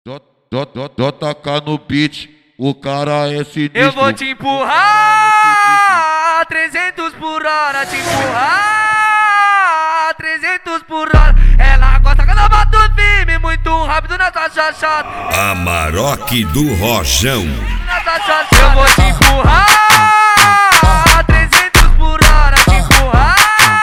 Toca no beat, o cara é sinistro. Eu vou te empurrar 300 por hora, te empurrar 300 por hora. Ela gosta quando eu bato firme, muito rápido nessa chachada. Amarok do Rojão. Eu vou te empurrar 300 por hora, te empurrar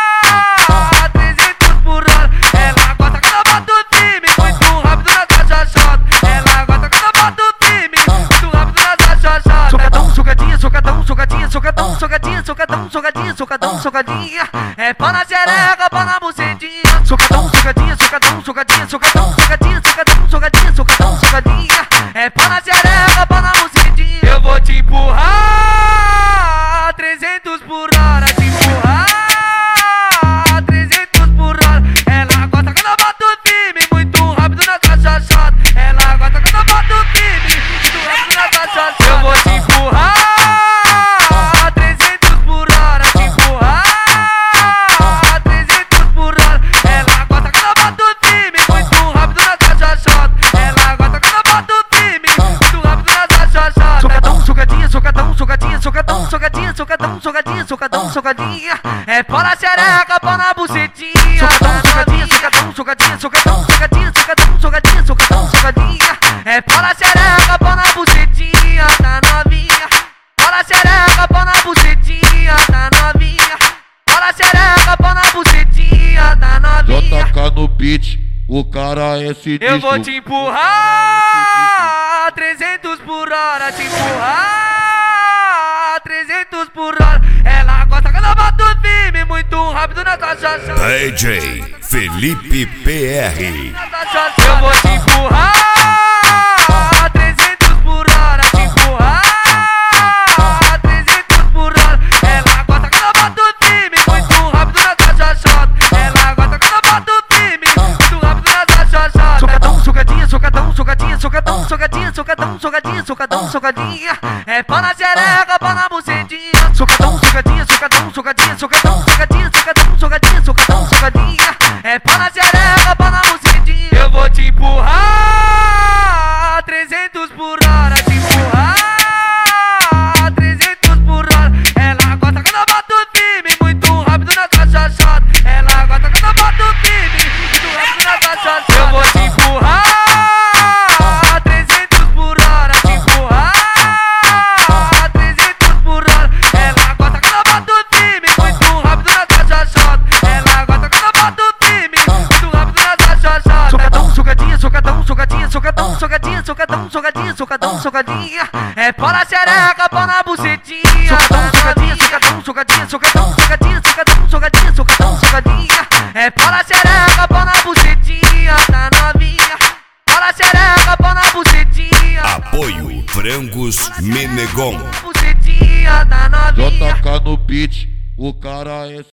300 por hora. Ela gosta quando eu bato firme, muito rápido nessa chachada. Ela gosta quando eu bato firme, muito rápido nessa chachada. Socadão, socadinha, socadão, socadinha, socadão, socadinha, socadão, socadinha, socadão, socadinha. É pá na xereca, pá na bucetinha. Socadão, socadinha, socadão, socadinha, socadão, socadinha, socadão, socadinha, socadão, socadinha. É pá na xereca, pá na bucetinha. Eu vou te empurrar 300 por hora, te empurrar 300 por hora. Ela gosta quando eu bato firme, muito rápido nessa chachada. Ela gosta quando eu bato firme, muito rápido nessa chachada. Eu vou te empurrar 300 por hora, te empurrar 300 por hora. Ela gosta quando eu bato firme, muito rápido nessa chachada. Ela gosta quando eu bato firme, muito rápido nessa chachada. Socadão, socadinha, socadão, socadinha, socadão, socadinha, socadão, socadinha, socadão, socadinha. É pá na xereca, pá na bucetinha. Socadão, socadinha, socadão, socadinha, socadão, socadinha, socadão, socadinha, socadão, socadinha. É pá na xereca, pá na bucetinha, tá novinha. Pá na xereca, pá na bucetinha, tá novinha. Pá na xereca, pá na bucetinha, tá novinha. Toca no beat, o cara é sinistro. Eu vou te empurrar 300 por hora, te empurrar 300 por hora. Ela gosta quando eu bato firme, muito rápido nessa chachada. DJ Felipe PR. Eu vou te empurrar 300 por hora, te empurrar 300 por hora. Ela gosta quando eu bato firme, muito rápido nessa chachada. Ela gosta quando eu bato firme, muito rápido nessa chachada. Socadão, socadinha, socadão, socadinha, socadão, socadinha, socadão, socadinha, socadão, socadinha. É pá na xereca, pá na bucetinha. Socadão, socadinha, socadão, socadinha, socadão, socadinha, socadão, socadinha, socadão, socadinha. É pá na xereca, pá na bucetinha. Eu vou te empurrar 300 por hora, te empurrar 300 por hora. Ela gosta quando eu bato firme, muito rápido nessa chachada. Ela gosta quando eu bato firme, muito rápido nessa chachada. Eu vou te empurrar 300 por hora, te empurrar 300 por hora. Ela gosta quando eu bato firme, muito rápido nessa chachada. Ela gosta quando eu bato firme, muito rápido nessa chachada. Socadão, socadinha, socadão, socadinha, socadão, socadinha, socadão, socadinha, socadão, socadinha. É pá na xereca, pá na bucetinha. Socadão, socadinha, socadão, socadinha, socadão, socadinha, socadão, socadinha, socadão, socadinha. É pá na xereca, pá na bucetinha, tá novinha. Pá na xereca, pá na bucetinha. Apoio Frangos Menegon. Bucetinha, tá novinha. Toca no beat, o cara é